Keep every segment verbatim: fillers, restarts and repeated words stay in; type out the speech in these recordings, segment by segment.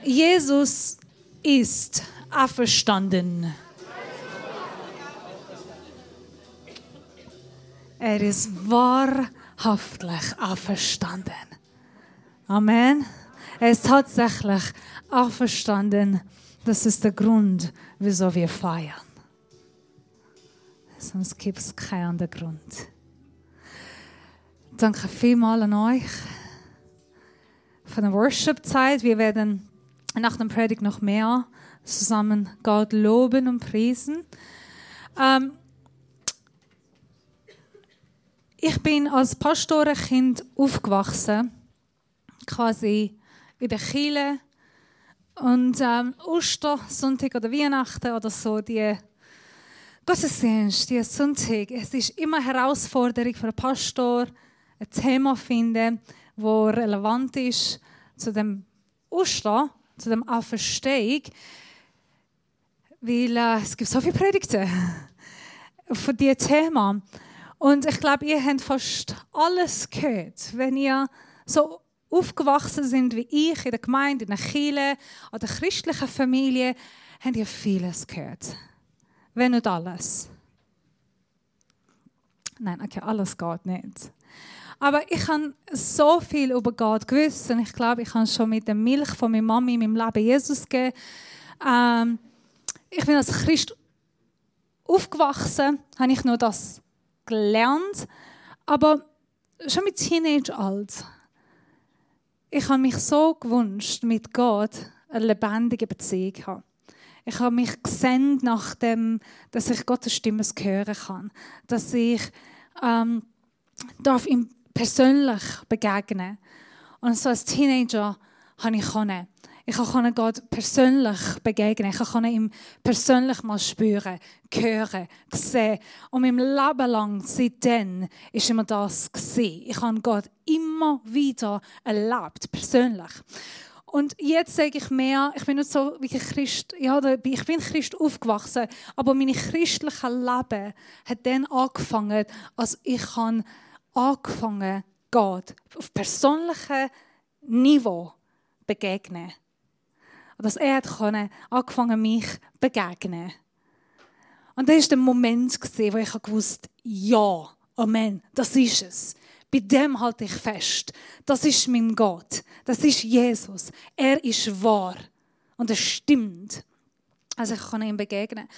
Jesus ist auferstanden. Er ist wahrhaftig auferstanden. Amen. Er ist tatsächlich auferstanden. Das ist der Grund, wieso wir feiern. Sonst gibt es keinen anderen Grund. Danke vielmals an euch für die Worship-Zeit. Wir werden nach dem Predigt noch mehr zusammen Gott loben und preisen. Ähm, ich bin als Pastorenkind aufgewachsen, quasi in der Kirche. Und ähm, Ostersonntag oder Weihnachten oder so, die Gottesdienst, die Sonntag, es ist immer eine Herausforderung für einen Pastor, ein Thema zu finden, das relevant ist zu dem Ostern, zu dem Auferstehung. Weil äh, es gibt so viele Predigten von diesem Thema. Und ich glaube, ihr habt fast alles gehört, wenn ihr so aufgewachsen sind wie ich, in der Gemeinde, in der Kirche oder der christlichen Familie, habt ihr vieles gehört. Wenn nicht alles. Nein, okay, alles geht nicht. Aber ich habe so viel über Gott gewusst und ich glaube, ich habe schon mit der Milch von meiner Mami in meinem Leben Jesus gegeben. Ähm, ich bin als Christ aufgewachsen, habe ich nur das gelernt, aber schon mit Teenage alt. Ich habe mich so gewünscht, mit Gott eine lebendige Beziehung zu haben. Ich habe mich gesehnt nach dem, dass ich Gottes Stimme hören kann, dass ich ähm, darf ihm persönlich begegnen. Und so als Teenager habe ich können. Ich konnte Gott persönlich begegnen. Ich konnte ihm persönlich mal spüren, hören, sehen. Und mein Leben lang seitdem war immer das gewesen. Ich habe Gott immer wieder erlebt, persönlich. Und jetzt sage ich mehr, ich bin nicht so wie ein Christ, ja, ich bin Christ aufgewachsen, aber mein christliches Leben hat dann angefangen, als ich angefangen Gott auf persönlichem Niveau begegnen. Dass er hat angefangen mich zu begegnen. Und das war der Moment, wo ich wusste, ja, Amen, das ist es. Bei dem halte ich fest. Das ist mein Gott. Das ist Jesus. Er ist wahr. Und es stimmt. Also ich kann ihm begegnen.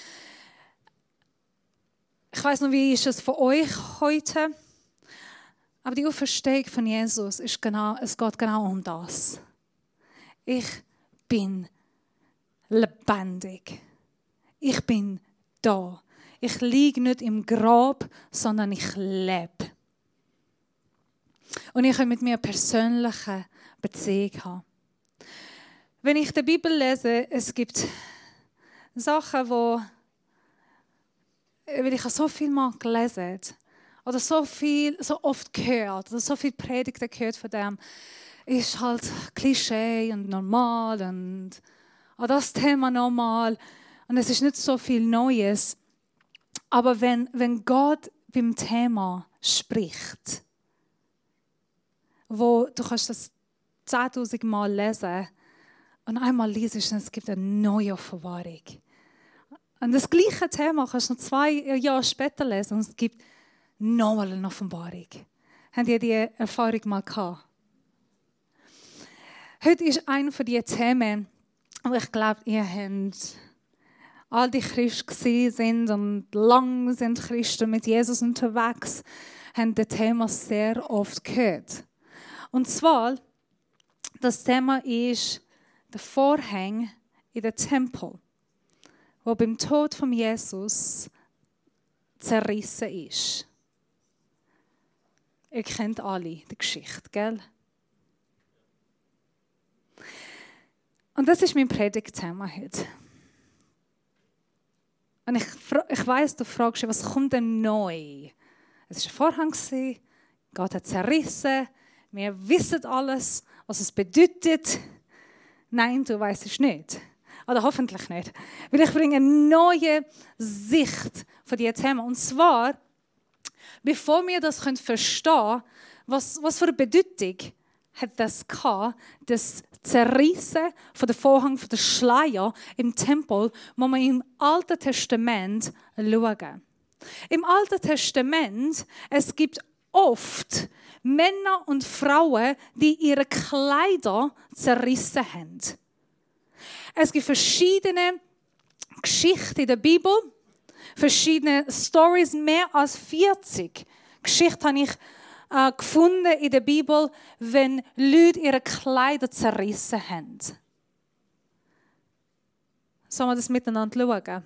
Ich weiss noch, wie ist es für euch heute? Aber die Auferstehung von Jesus ist genau, es geht genau um das. Ich bin lebendig. Ich bin da. Ich liege nicht im Grab, sondern ich lebe. Und ich kann mit mir eine persönliche Beziehung haben. Wenn ich die Bibel lese, es gibt Sachen, wo weil ich habe so viel mal gelesen oder so viel, so oft gehört oder so viel Predigten gehört von dem, ist halt Klischee und normal und auch das Thema normal und es ist nicht so viel Neues. Aber wenn, wenn Gott beim Thema spricht, wo du kannst das zehntausend Mal lesen und einmal liest und es gibt eine neue Offenbarung. Und das gleiche Thema kannst du noch zwei Jahre später lesen und es gibt nochmal eine Offenbarung. Habt ihr die Erfahrung mal gehabt? Heute ist einer von diesen Themen, wo ich glaube, ihr habt all die Christen sind und lang sind Christen mit Jesus unterwegs, haben das Thema sehr oft gehört. Und zwar, das Thema ist der Vorhang in den Tempel, wo beim Tod von Jesus zerrissen ist. Ihr kennt alle die Geschichte, gell? Und das ist mein Predigtthema heute. Und ich, ich weiss, du fragst dich, was kommt denn neu? Es war ein Vorhang, Gott hat zerrissen, wir wissen alles, was es bedeutet. Nein, du weißt es nicht. Oder hoffentlich nicht. Weil ich bringe eine neue Sicht von diesem Thema. Und zwar, bevor wir das verstehen können, was, was für eine Bedeutung hat das gehabt, das Zerrissen von der Vorhang, von der Schleier im Tempel, wo man im Alten Testament schauen. Im Alten Testament, es gibt oft Männer und Frauen, die ihre Kleider zerrissen haben. Es gibt verschiedene Geschichten in der Bibel, verschiedene Stories, mehr als vierzig Geschichten habe ich äh, gefunden in der Bibel, wenn Leute ihre Kleider zerrissen haben. Sollen wir das miteinander schauen?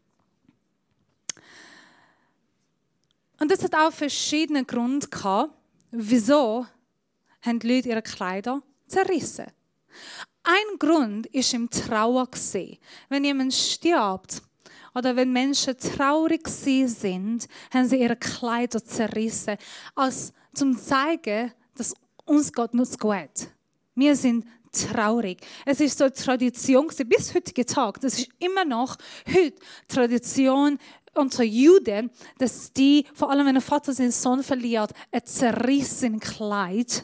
Und das hat auch verschiedene Gründe gehabt, wieso haben die Leute ihre Kleider zerrissen. Ein Grund ist im Trauer gesehen. Wenn jemand stirbt oder wenn Menschen traurig sind, haben sie ihre Kleider zerrissen, als zum zeigen, dass uns Gott nur gut. Wir sind traurig. Es ist so eine Tradition bis heutigen Tag. Das ist immer noch heute Tradition unter Juden, dass die, vor allem wenn ein Vater seinen Sohn verliert, ein zerrissenes Kleid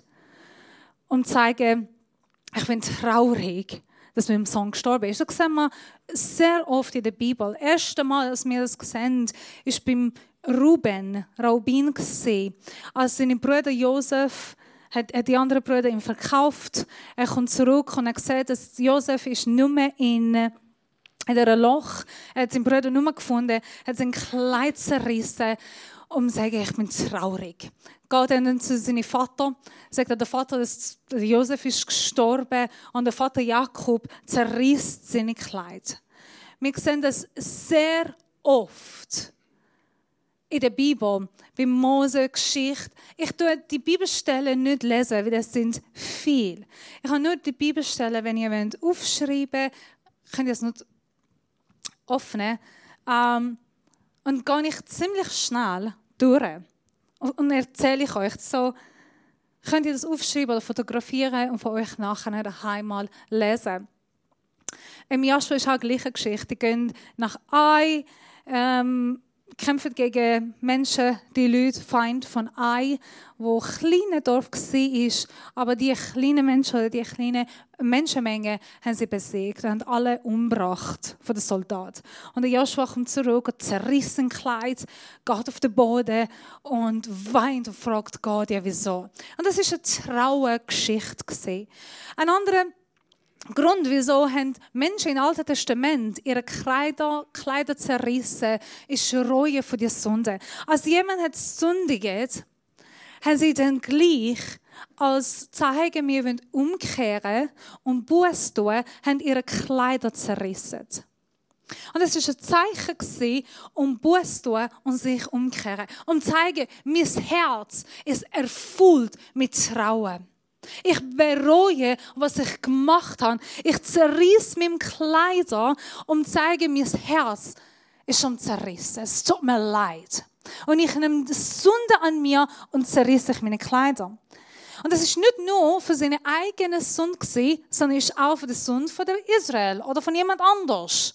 und zeigen, ich bin traurig, dass mein Sohn gestorben ist. Das sehen wir sehr oft in der Bibel. Das erste Mal, als wir das sehen, ist beim Ruben, Raubin gesehen, als seine Brüder Josef hat die anderen Brüder ihn verkauft. Er kommt zurück und er sieht, dass Josef ist nur mehr in in einem Loch. Er hat seinen Bruder nur mehr gefunden, hat sein Kleid zerrissen, um zu sagen, ich bin traurig. Geht dann zu seinem Vater, sagt er, der Vater, dass Josef ist gestorben und der Vater Jakob zerriss seine Kleid. Wir sehen das sehr oft in der Bibel, bei Mose-Geschichte. Ich tue die Bibelstellen nicht lesen, weil das sind viel. Ich habe nur die Bibelstellen, wenn ihr wollt, aufschreiben, könnt ihr es nicht öffnen. Ähm, und gehe ich ziemlich schnell durch. Und erzähle ich euch so, könnt ihr das aufschreiben oder fotografieren und von euch nachher daheim mal lesen. Im Joshua ist auch die gleiche Geschichte. Die gehen nach Ai, ähm, kämpfen gegen Menschen, die Leute, Feind von Ai, wo ein kleines Dorf war, aber die kleinen Menschen oder die kleine Menschenmenge haben sie besiegt und haben alle umgebracht von den Soldaten. Und der Joshua kommt zurück und zerriss ein Kleid, geht auf den Boden und weint und fragt Gott, ja wieso. Und das war eine traurige Geschichte. Ein anderer Grund, wieso haben Menschen im Alten Testament ihre Kleider, Kleider zerrissen, ist Reue für die Sünde. Als jemand hat sündigt, haben sie dann gleich als zeigen, wir wollen umkehren und Buße tun, haben ihre Kleider zerrissen. Und es war ein Zeichen, um Buße zu tun und sich umkehren. Um zu zeigen, mein Herz ist erfüllt mit Trauer. Ich bereue, was ich gemacht habe. Ich zerriss meine Kleider, um zu zeigen, mein Herz ist schon zerrissen. Es tut mir leid. Und ich nehme die Sünde an mir und zerriss ich meine Kleider. Und das ist nicht nur für seine eigene Sünde gewesen, sondern ist auch für die Sünde von Israel oder von jemand anders.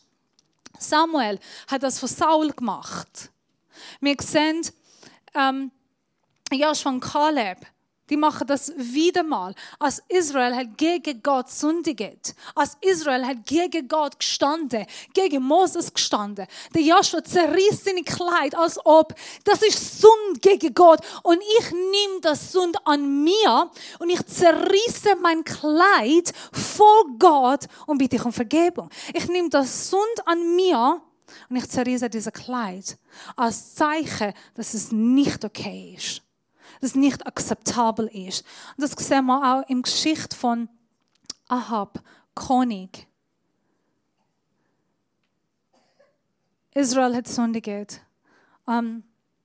Samuel hat das von Saul gemacht. Wir sehen, ähm, Joshua und Kaleb, die machen das wieder mal. Als Israel hat gegen Gott sündigt, als Israel hat gegen Gott gestanden, gegen Moses gestanden. Der Joshua zerriss seine Kleid, als ob das ist Sünde gegen Gott und ich nehme das Sünde an mir und ich zerrisse mein Kleid vor Gott und bitte ich um Vergebung. Ich nehme das Sünde an mir und ich zerrisse dieses Kleid als Zeichen, dass es nicht okay ist. Das nicht akzeptabel ist. Und das sehen wir auch in der Geschichte von Ahab, König. Israel hat sündigt. Um,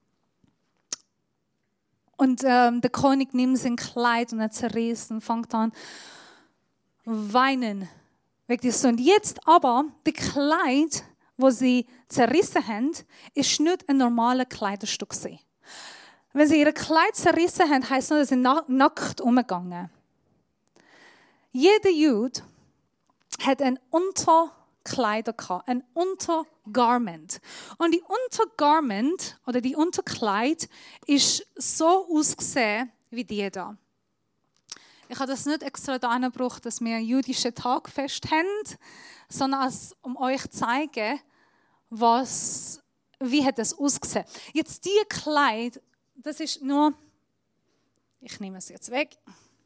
und um, der König nimmt sein Kleid und er zerriss und fängt an weinen wegen der Sünde. Jetzt aber, das Kleid, das sie zerrissen haben, ist nicht ein normales Kleiderstück. Wenn sie ihre Kleid zerrissen haben, heisst es, dass sie nackt umgegangen. Jeder Jude hat ein Unterkleider gehabt, ein Untergarment. Und die Untergarment oder die Unterkleid ist so ausgesehen wie die da. Ich habe das nicht extra da gebraucht, dass wir einen jüdischen Tagfest haben, sondern als, um euch zu zeigen, was, wie hat es ausgesehen. Jetzt diese Kleid, das ist nur, ich nehme es jetzt weg.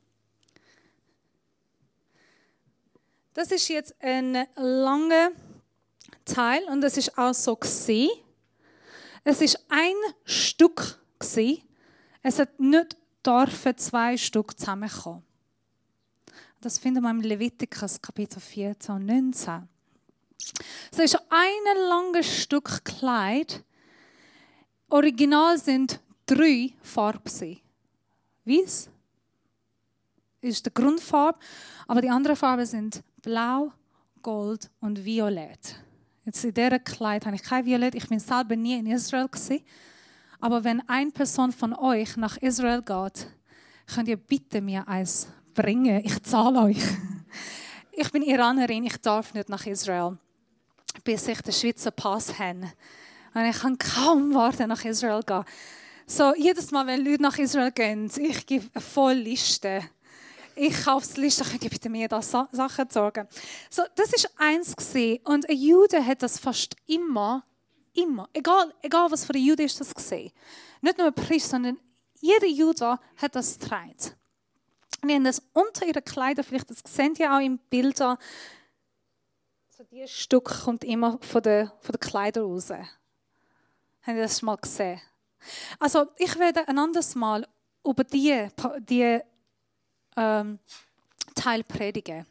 Das ist jetzt ein langer Teil und das ist auch so gewesen. Es ist ein Stück gewesen. Es hat nicht dürfen zwei Stück zusammenkommen. Das finden wir im Levitikus Kapitel vierzehn und neunzehn. Es ist ein langes Stück Kleid. Original sind drei Farben. Weiß ist die Grundfarbe, aber die anderen Farben sind Blau, Gold und Violett. Jetzt in dieser Kleid habe ich kein Violett. Ich bin selber nie in Israel gewesen. Aber wenn eine Person von euch nach Israel geht, könnt ihr bitte mir eins bringen. Ich zahle euch. Ich bin Iranerin, ich darf nicht nach Israel, bis ich den Schweizer Pass habe. Und ich kann kaum warten, nach Israel zu gehen. So, jedes Mal, wenn Leute nach Israel gehen, ich gebe eine volle Liste. Ich kaufe die Liste, könnt ihr bitte mir da Sachen sorgen. So, das war eins gewesen. Und ein Jude hat das fast immer, immer, egal, egal was für ein Jude ist das gesehen. Nicht nur ein Priester, sondern jeder Jude hat das getragen. Wir haben das unter ihren Kleidern, vielleicht das seht ihr auch im Bildern. So dieses Stück kommt immer von den, von den Kleidern raus. Habt ihr das mal gesehen? Also ich werde ein anderes Mal über diese die, ähm, Teil predigen.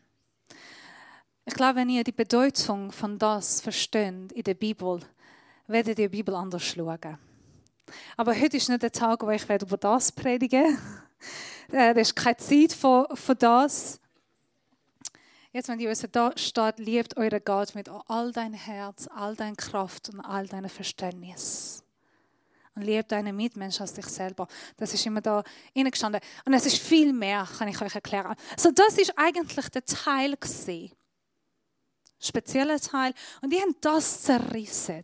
Ich glaube, wenn ihr die Bedeutung von das versteht in der Bibel, werdet ihr die Bibel anders schauen. Aber heute ist nicht der Tag, wo ich werde über das predigen werde. Da ist keine Zeit für, für das. Jetzt, wenn Jesus da steht, liebt euren Gott mit all dein Herz, all deine Kraft und all dein Verständnis. Und liebt deine Mitmenschen als dich selber. Das ist immer da reingestanden. Und es ist viel mehr, kann ich euch erklären. So, das ist eigentlich der Teil gewesen. Spezieller Teil. Und die haben das zerrissen.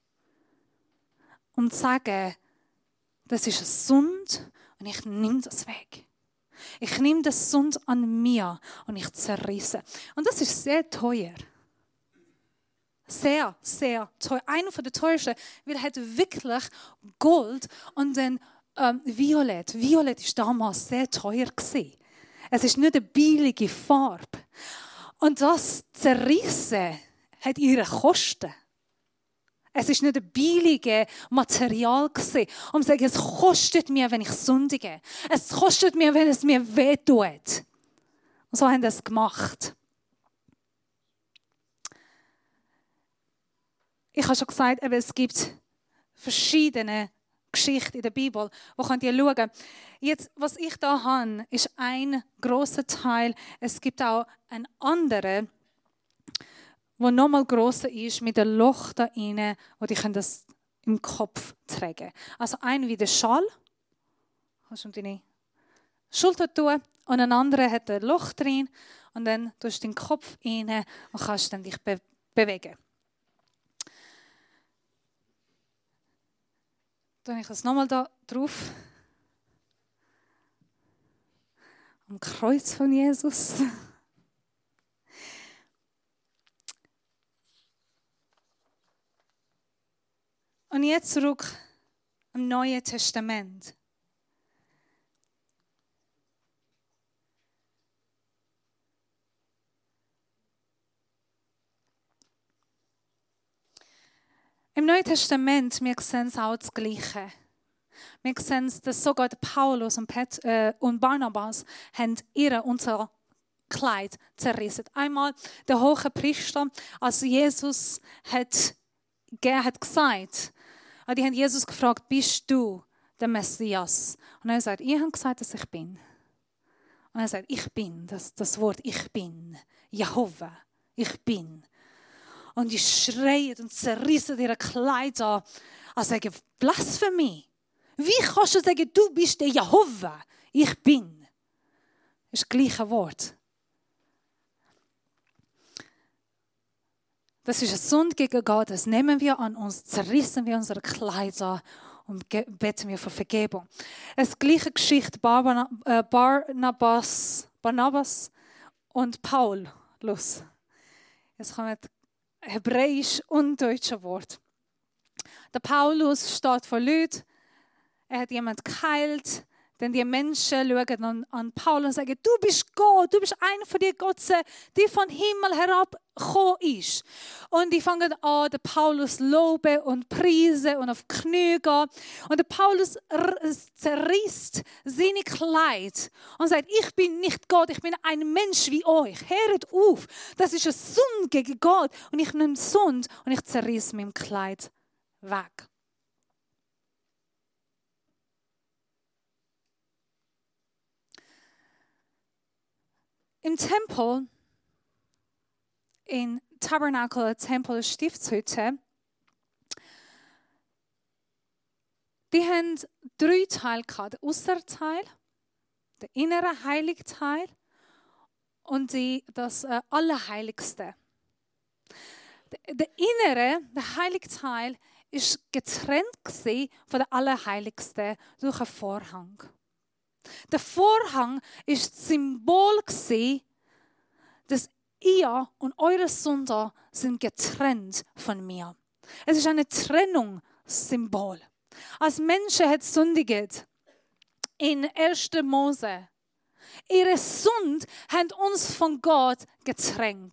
Um zu sagen, das ist eine Sünde und ich nehme das weg. Ich nehme das Sünde an mir und ich zerrisse. Und das ist sehr teuer. Sehr, sehr teuer. Einer der teuersten, weil er hat wirklich Gold und dann ähm, Violett. Violett war damals sehr teuer gewesen. Es ist nicht eine billige Farbe. Und das Zerrissen hat ihre Kosten. Es ist nicht ein billiges Material gewesen, um zu sagen, es kostet mir, wenn ich sündige. Es kostet mir, wenn es mir wehtut. Und so haben sie es gemacht. Ich habe schon gesagt, es gibt verschiedene Geschichten in der Bibel, wo könnt ihr schauen. Jetzt, was ich da habe, ist ein grosser Teil. Es gibt auch einen anderen, der nochmal grosser ist, mit einem Loch da rein, wo die das im Kopf tragen. Also ein wie der Schal, kannst du um deine Schulter tun, und ein anderer hat ein Loch drin, und dann tust du den Kopf rein und kannst dann dich be- bewegen. Dann ich das nochmal da drauf. Am Kreuz von Jesus. Und jetzt zurück am Neuen Testament. Im Neuen Testament, wir sehen es auch das Gleiche. Wir sehen, dass sogar Paulus und, Pet, äh, und Barnabas haben ihre unser Kleid zerrissen. Einmal der hohe Priester, als Jesus hat, hat gesagt, die haben Jesus gefragt, bist du der Messias? Und er sagt, ihr habt gesagt, dass ich bin. Und er sagt, ich bin, das, das Wort ich bin, Jehova, ich bin. Und die schreien und zerrissen ihre Kleider und sagen, Blasphemie. Wie kannst du sagen, du bist der Jehova? Ich bin. Das ist das gleiche Wort. Das ist eine Sünde gegen Gott. Das nehmen wir an uns, zerrissen wir unsere Kleider und beten wir für Vergebung. Es gleiche Geschichte Barnabas, Barnabas und Paulus. Jetzt kommen hebräisch und deutsche Wort. Der Paulus steht vor Leuten, er hat jemanden geheilt, denn die Menschen schauen an, an Paulus und sagen, du bist Gott, du bist einer von den Götzen, die von Himmel herabgekommen ist. Und die fangen an, den Paulus loben und preisen und auf die Knie gehen. Und der Paulus zerreißt seine Kleid und sagt, ich bin nicht Gott, ich bin ein Mensch wie euch. Hört auf, das ist eine Sünde gegen Gott. Und ich nehme Sünde und ich zerreiß mein Kleid weg. Im Tempel, in Tabernakel, Tempel, Stiftshütte, die haben drei Teile gehabt. Der äußere Teil, der innere heilige Teil und die, das äh, Allerheiligste. Der, der innere, der heilige Teil, ist getrennt von der Allerheiligsten durch einen Vorhang. Der Vorhang ist das Symbol, dass ihr und eure Sünder sind getrennt von mir. Es ist eine Trennungssymbol. Als Menschen hat sündigt in erster Mose. Ihre Sünde hat uns von Gott getrennt.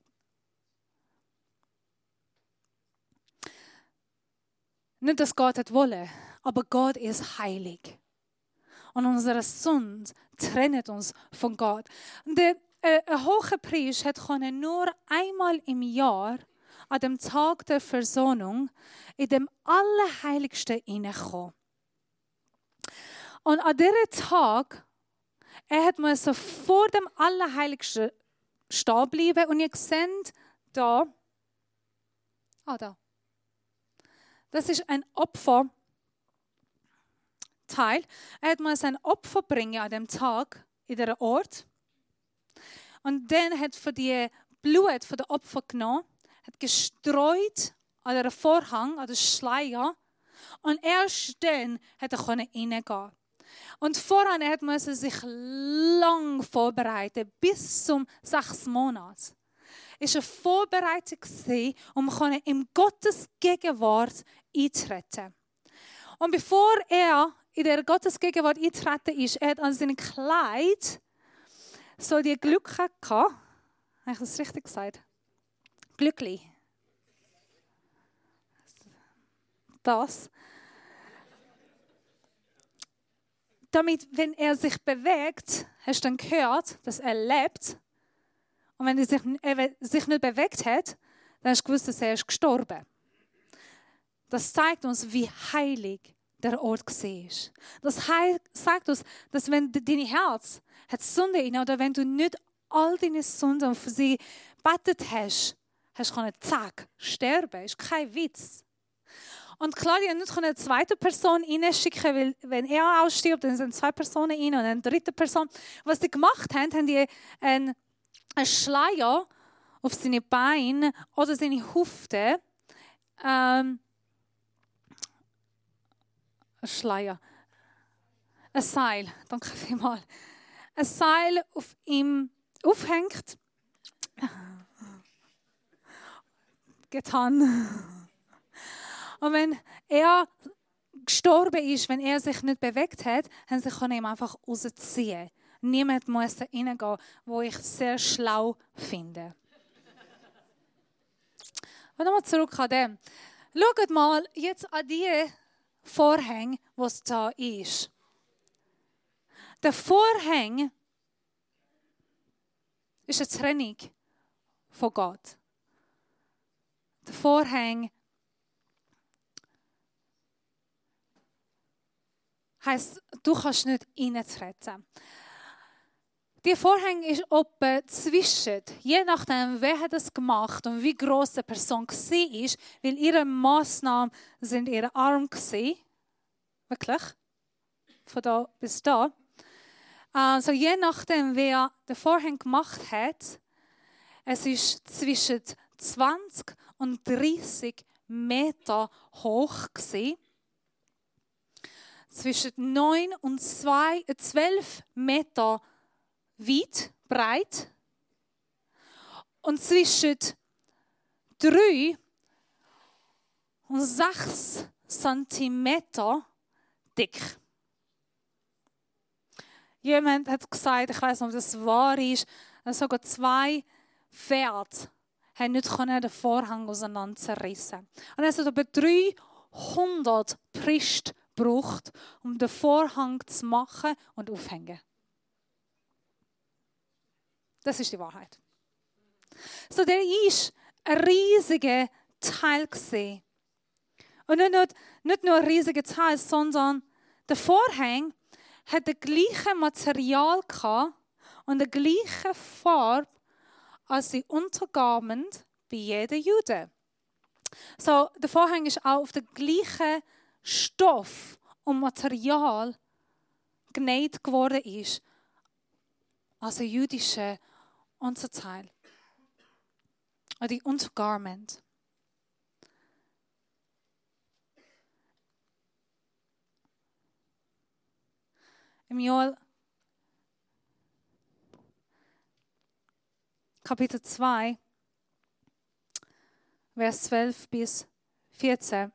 Nicht, dass Gott es wolle, aber Gott ist heilig. Und unsere Sünde trennt uns von Gott. Der äh, hohe Priester konnte nur einmal im Jahr an dem Tag der Versöhnung in dem Allerheiligsten hineinkommen. Und an diesem Tag, er hat musste vor dem Allerheiligsten stehen bleiben. Und ihr seht da, ah da, das ist ein Opfer. Teil. Er musste ein Opfer bringen an dem Tag in der Ort. Und dann hat für die Blut von der Opfer genommen, hat gestreut an den Vorhang, an den Schleier. Und erst dann hat er reingehen. Und vorher hat man sich lang vorbereitet, bis zum sechs Monate. Es war eine Vorbereitung, um in Gottes Gegenwart einzutreten. Und bevor er in der Gottesgegenwart eintreten ist, er hat an seinem Kleid so die Glocke gehabt. Habe ich das richtig gesagt? Glückli. Das. Damit, wenn er sich bewegt, hast du dann gehört, dass er lebt. Und wenn er sich, er sich nicht bewegt hat, dann hast du gewusst, dass er ist gestorben. Das zeigt uns, wie heilig der Ort war. Das sagt uns, dass wenn dein Herz hat Sünde in, oder wenn du nicht all deine Sünden für sie gebetet hast, hast du zack, sterben. Das ist kein Witz. Und klar, die haben nicht eine zweite Person reinschicken, weil wenn er ausstirbt, dann sind zwei Personen rein und eine dritte Person. Was die gemacht haben, haben die einen, einen Schleier auf seine Beine oder seine Hüfte, ähm, ein Schleier, ein Seil, danke vielmals, ein Seil auf ihm aufhängt, getan. Und wenn er gestorben ist, wenn er sich nicht bewegt hat, haben sie ihn einfach rausziehen. Niemand muss da reingehen, wo ich sehr schlau finde. Und nochmal zurück an dem. Schaut mal jetzt an die Vorhang, was da ist. Der Vorhang ist eine Trennung von Gott. Der Vorhang heisst, du kannst nicht reintreten. Die Vorhang ist etwa zwischen, je nachdem, wer hat es gemacht und wie gross die Person war, weil ihre Massnahmen sind ihre Arme gewesen. Wirklich. Von da bis da. Also je nachdem, wer den Vorhang gemacht hat, es ist zwischen zwanzig und dreißig Meter hoch gewesen. zwischen neun und zwölf Meter weit, breit und zwischen drei und sechs Zentimeter dick. Jemand hat gesagt, ich weiß nicht, ob das wahr ist, dass sogar zwei Pferde haben nicht den Vorhang auseinander zerrissen. Und es hat aber dreihundert Priester gebraucht, um den Vorhang zu machen und aufzuhängen. Das ist die Wahrheit. So, der war ein riesiger Teil gewesen. Und nicht nur, nicht nur ein riesiger Teil, sondern der Vorhang hat das gleiche Material gehabt und die gleiche Farbe als die Untergarment bei jedem Jude. So, der Vorhang ist auch auf den gleichen Stoff und Material genäht geworden ist als ein jüdischer Unterteil. Oder die Untergarment. Im Joel Kapitel zwei, Vers zwölf bis vierzehn.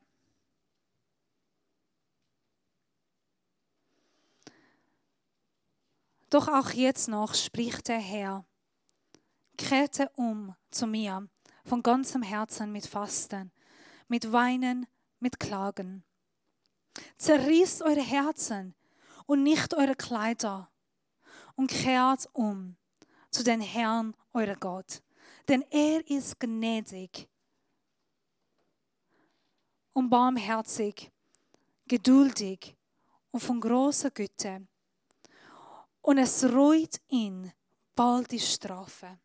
Doch auch jetzt noch spricht der Herr, kehrte um zu mir von ganzem Herzen mit Fasten, mit Weinen, mit Klagen. Zerriss eure Herzen und nicht eure Kleider und kehrt um zu den Herrn, euer Gott, denn er ist gnädig und barmherzig, geduldig und von großer Güte. Und es reut ihn bald die Strafe.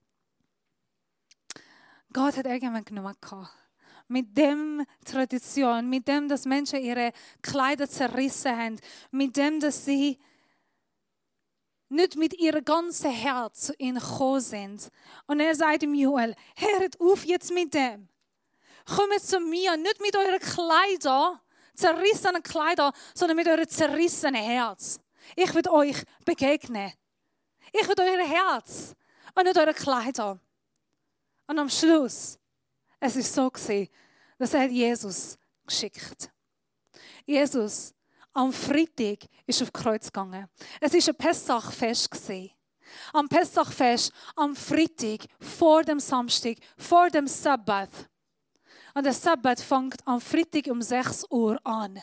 Gott hat irgendwann genug gehabt. Mit dem Tradition, mit dem, dass Menschen ihre Kleider zerrissen haben, mit dem, dass sie nicht mit ihrem ganzen Herz zu ihm gekommen sind. Und er sagt ihm, Joel, hört auf jetzt mit dem. Kommt zu mir, nicht mit euren Kleidern, zerrissenen Kleidern, sondern mit eurem zerrissenen Herz. Ich will euch begegnen. Ich will euer Herz und nicht eure Kleider. Und am Schluss, es ist so gewesen, dass er Jesus geschickt. Jesus am Freitag ist auf Kreuz gegangen. Es war ein Pessachfest gewesen. Am Pessachfest, am Freitag, vor dem Samstag, vor dem Sabbat. Und der Sabbat fängt am Freitag um sechs Uhr an.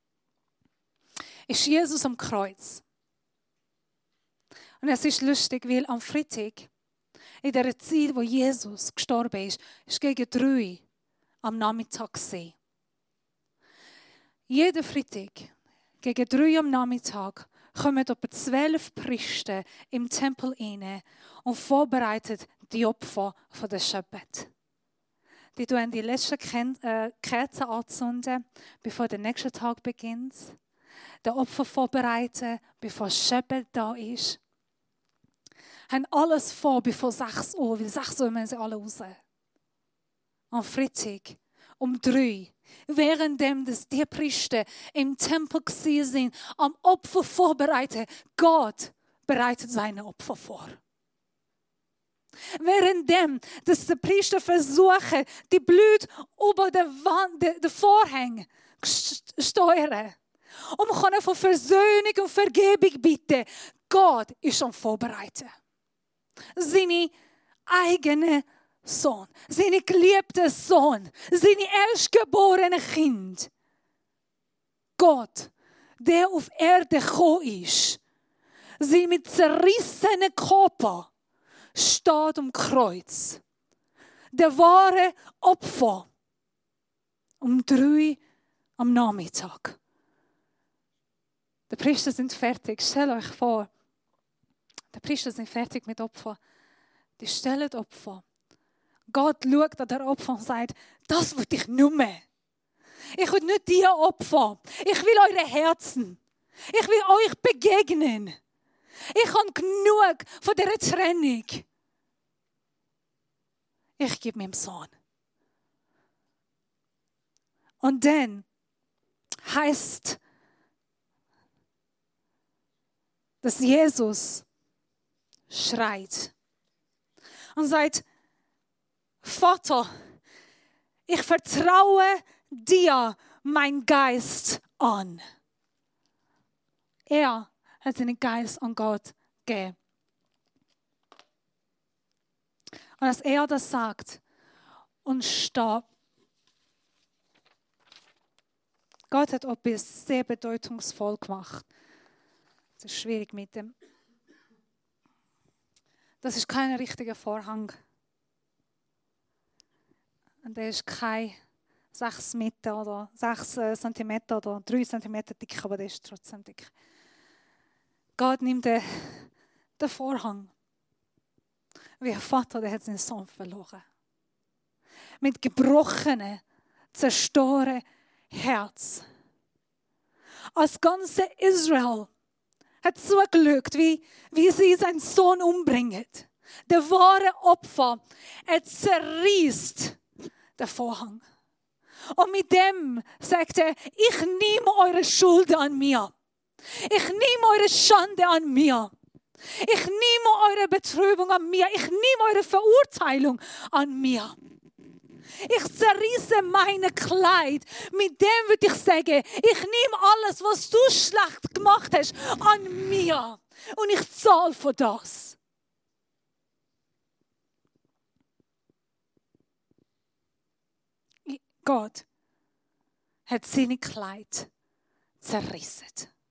Ist Jesus am Kreuz. Und es ist lustig, weil am Freitag, in der Zeit, wo Jesus gestorben ist, ist gegen drei am Nachmittag gewesen. Jeden Freitag, gegen drei am Nachmittag, kommen etwa zwölf Priester im Tempel rein und vorbereiten die Opfer von der Schabbat. Die tun die letzten Kerzen anzünden, bevor der nächste Tag beginnt. Der Opfer vorbereiten, bevor Schabbat da ist. Haben alles vor, bevor sechs Uhr, weil sechs Uhr müssen sie alle raus. Am Freitag um drei, währenddem dass die Priester im Tempel waren, am Opfer vorbereiten. Gott bereitet seine Opfer vor. Währenddem dass die Priester versuchen, die Blut über den, Wand, den, den Vorhang zu steuern, um von Versöhnung und Vergebung bitten. Gott ist schon vorbereitet. Seine eigene Sohn, seine geliebte Sohn, seine erstgeborene Kind. Gott, der auf Erde gekommen ist, sie mit zerrissenen Körper steht am Kreuz. Der wahre Opfer um drei am Nachmittag. Die Priester sind fertig. Stellt euch vor, die Priester sind fertig mit Opfer. Die stellen Opfer. Gott schaut an der Opfer und sagt, das will ich nicht mehr. Ich will nicht die Opfer. Ich will eure Herzen. Ich will euch begegnen. Ich habe genug von dieser Trennung. Ich gebe meinem Sohn. Und dann heißt dass Jesus schreit und sagt, Vater, ich vertraue dir mein Geist an. Er hat seinen Geist an Gott gegeben. Und als er das sagt und starb, Gott hat etwas sehr bedeutungsvoll gemacht. Das ist schwierig mit dem. Das ist kein richtiger Vorhang. Und der ist kein sechs Meter oder sechs Zentimeter oder drei Zentimeter dick, aber der ist trotzdem dick. Gott nimmt den, den Vorhang. Wie ein Vater, der hat seinen Sohn verloren. Mit gebrochenen, zerstörten Herz. Als ganze Israel hat zugeschaut, wie, wie sie seinen Sohn umbringen. Der wahre Opfer, er zerreißt den Vorhang. Und mit dem sagt er, ich nehme eure Schuld an mir. Ich nehme eure Schande an mir. Ich nehme eure Betrübung an mir. Ich nehme eure Verurteilung an mir. Ich zerreiße meine Kleid. Mit dem würde ich sagen, ich nehme alles, was du schlecht gemacht hast, an mir. Und ich zahle für das. Gott hat seine Kleid zerrissen.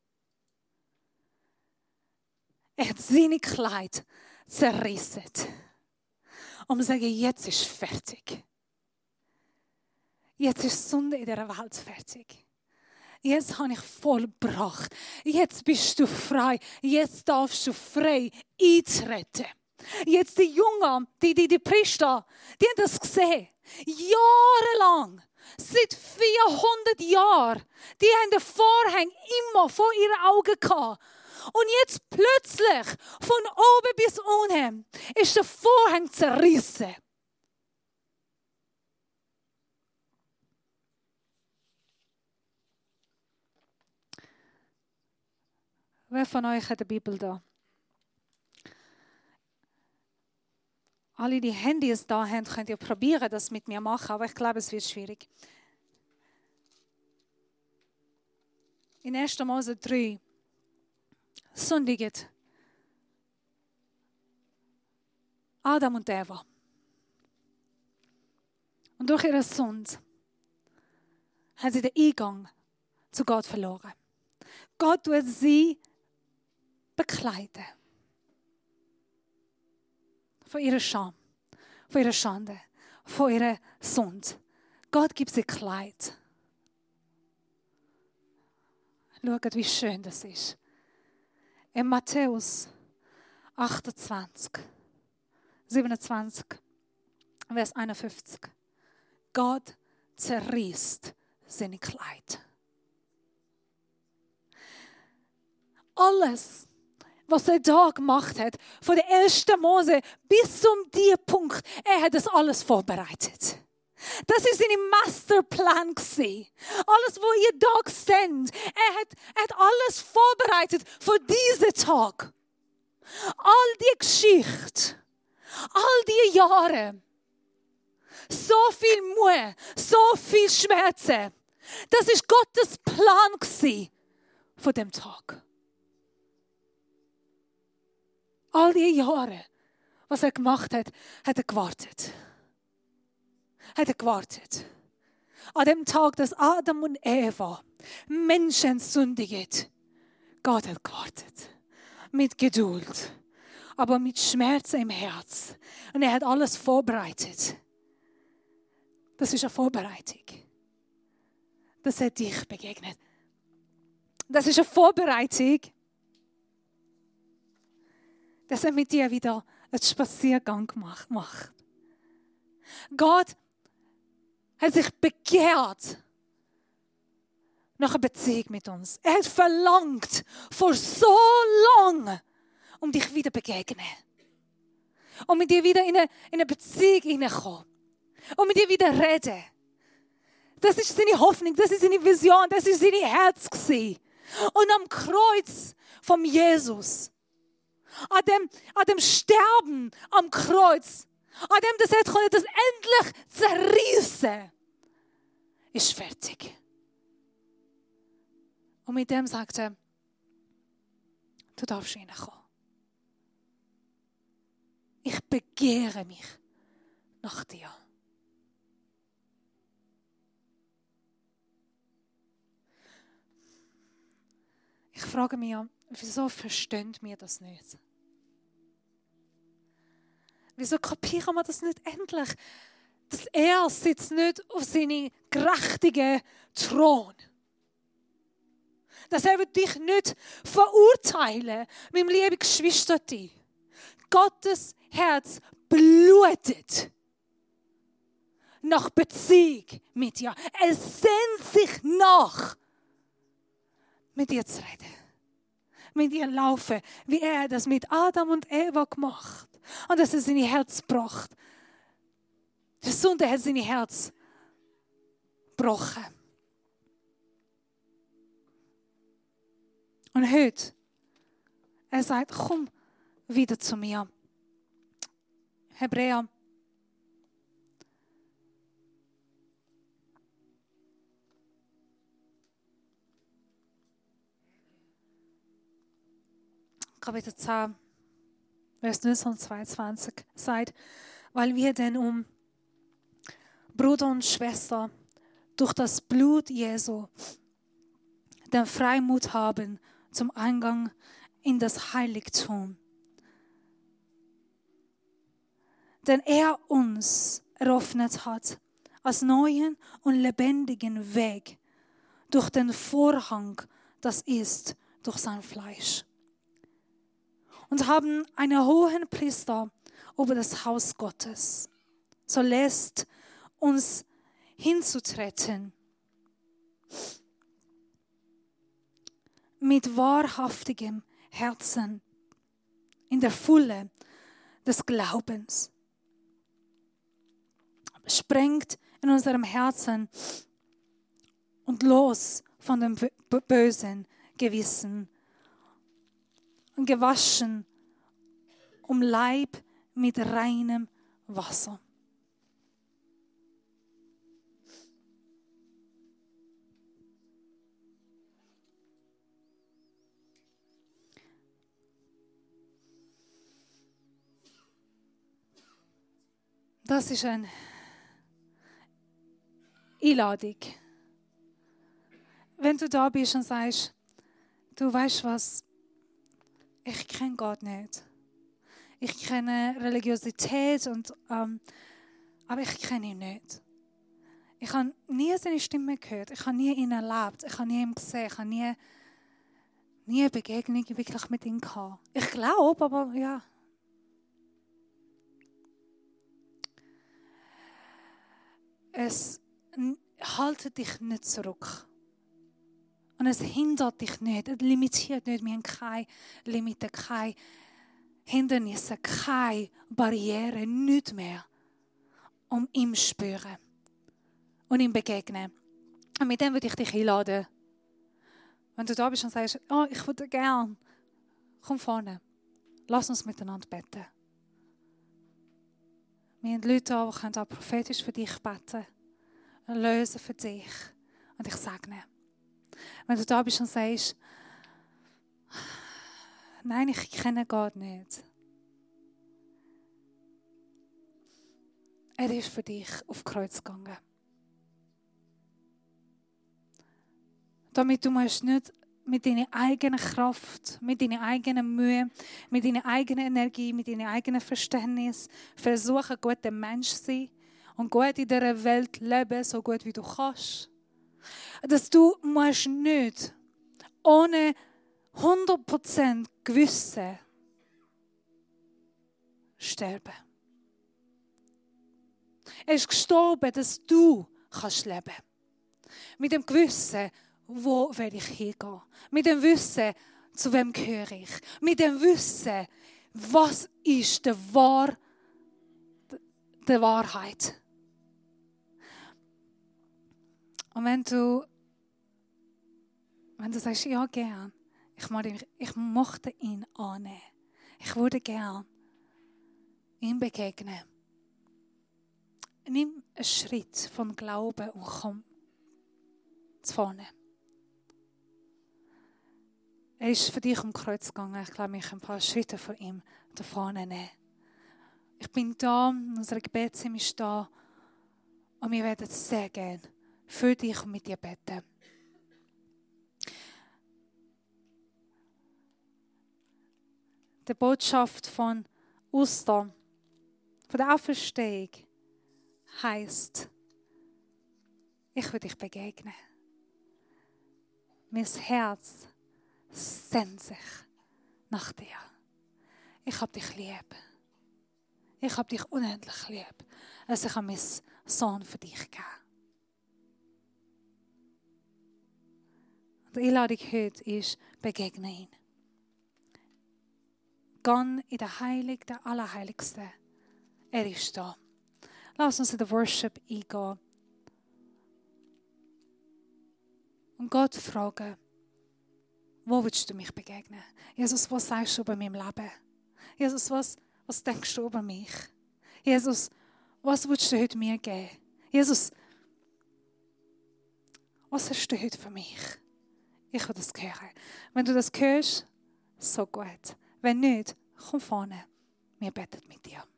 Er hat seine Kleid zerrissen. Um zu sagen, jetzt ist fertig. Jetzt ist Sünde in dieser Welt fertig. Jetzt habe ich vollbracht. Jetzt bist du frei. Jetzt darfst du frei eintreten. Jetzt die Jungen, die, die, die Priester, die haben das gesehen. Jahrelang, seit vierhundert Jahren, die haben den Vorhang immer vor ihren Augen gehabt. Und jetzt plötzlich, von oben bis unten, ist der Vorhang zerrissen. Wer von euch hat eine Bibel da? Alle, die Handys da haben, könnt ihr probieren, das mit mir machen, aber ich glaube, es wird schwierig. In erster Mose drei sündigen Adam und Eva. Und durch ihre Sünde haben sie den Eingang zu Gott verloren. Gott tut sie bekleiden. Von ihrer Scham, von ihrer Schande, von ihrer Sünde. Gott gibt sie Kleid. Schaut, wie schön das ist. In Matthäus achtundzwanzig, siebenundzwanzig, Vers einundfünfzig. Gott zerreißt seine Kleid. Alles, was er da gemacht hat, von der ersten Mose bis zum diesem Punkt, er hat das alles vorbereitet. Das ist seine Masterplan gewesen. Alles, wo ihr da seht, er hat, er hat alles vorbereitet für diesen Tag. All die Geschichte, all die Jahre, so viel Mühe, so viel Schmerzen. Das ist Gottes Plan gewesen für den Tag. All die Jahre, was er gemacht hat, hat er gewartet. Hat er gewartet. An dem Tag, dass Adam und Eva Menschen sündigen. Gott hat gewartet. Mit Geduld. Aber mit Schmerzen im Herz. Und er hat alles vorbereitet. Das ist eine Vorbereitung. Dass er dich begegnet. Das ist eine Vorbereitung, dass er mit dir wieder einen Spaziergang macht. Gott hat sich begehrt nach einer Beziehung mit uns. Er hat verlangt vor so lang, um dich wieder zu begegnen. Um mit dir wieder in eine, in eine Beziehung hineinzukommen. Um mit dir wieder zu reden. Das ist seine Hoffnung, das ist seine Vision, das ist sein Herz gewesen. Und am Kreuz von Jesus, an dem, an dem Sterben am Kreuz, an dem das hätte können, das endlich zerreißen, ist fertig. Und mit dem sagt er, du darfst reinkommen. Ich begehre mich nach dir. Ich frage mich, wieso verstehen wir das nicht? Wieso kapieren wir das nicht endlich? Dass er sitzt nicht auf seinem gerechtigen Thron. Dass er wird dich nicht verurteilen, mein liebe Geschwister. Gottes Herz blutet nach Beziehung mit dir. Er sehnt sich nach, mit dir zu reden. Mit dir laufen, wie er das mit Adam und Eva gemacht hat. Und dass er sein Herz brach. Der Sünde hat sein Herz gebrochen. Und heute, er sagt, komm wieder zu mir. Hebräer. Kapitel zehn, Vers neunundzwanzig sagt, weil wir denn um Bruder und Schwester durch das Blut Jesu den Freimut haben zum Eingang in das Heiligtum. Den er uns eröffnet hat als neuen und lebendigen Weg durch den Vorhang, das ist durch sein Fleisch. Und haben einen hohen Priester über das Haus Gottes. So lässt uns hinzutreten mit wahrhaftigem Herzen in der Fülle des Glaubens. Sprengt in unserem Herzen und los von dem bösen Gewissen und gewaschen um Leib mit reinem Wasser. Das ist eine Einladung. Wenn du da bist und sagst, du weißt was, ich kenne Gott nicht. Ich kenne Religiosität, und, ähm, aber ich kenne ihn nicht. Ich habe nie seine Stimme gehört. Ich habe nie ihn erlebt. Ich habe nie ihn gesehen. Ich habe nie, nie eine Begegnung wirklich mit ihm gehabt. Ich glaube, aber ja. Es haltet dich nicht zurück. Und es hindert dich nicht, es limitiert nicht. Wir haben keine Limite, keine Hindernisse, keine Barriere, nicht mehr, um ihm zu spüren und ihm begegnen. Und mit dem würde ich dich einladen. Wenn du da bist und sagst, oh, ich würde gern, komm vorne, lass uns miteinander beten. Wir haben Leute da, die können auch prophetisch für dich beten, lösen für dich. Und ich segne. Wenn du da bist und sagst, nein, ich kenne Gott nicht. Er ist für dich auf Kreuz gegangen. Damit du musst nicht mit deiner eigenen Kraft, mit deiner eigenen Mühe, mit deiner eigenen Energie, mit deinem eigenen Verständnis versuchen, ein guter Mensch zu sein und gut in dieser Welt leben, so gut wie du kannst. Dass du musst nicht ohne hundert Prozent Gewissen sterben. Er ist gestorben, dass du kannst leben. Mit dem Gewissen, wo will ich hingehen? Mit dem Wissen, zu wem gehöre ich? Mit dem Wissen, was ist der Wahr, der Wahrheit? Und wenn du, Wenn du sagst, ja, gern, ich möchte, ich möchte ihn annehmen. Ich würde gern ihm begegnen. Nimm einen Schritt von Glauben und komm zu vorne. Er ist für dich am Kreuz gegangen. Ich glaube, ich kann ein paar Schritte von ihm da vorne nehmen. Ich bin da, unser Gebetsteam ist da. Und wir werden sehr gerne für dich und mit dir beten. Die Botschaft von Ostern, von der Auferstehung, heisst, ich will dich begegnen. Mein Herz sehnt sich nach dir. Ich hab dich lieb. Ich hab dich unendlich lieb. Also ich habe meinen Sohn für dich gegeben. Die Einladung heute ist, begegne ihn. Geh in den Heilig, der Allerheiligste. Er ist da. Lass uns in den Worship eingehen. Und Gott fragen, wo willst du mich begegnen? Jesus, was sagst du über mein Leben? Jesus, was, was denkst du über mich? Jesus, was willst du heute mir geben? Jesus, was hast du heute für mich? Ich will das hören. Wenn du das hörst, so gut. Wenn nicht, komm vorne. Wir beten mit dir.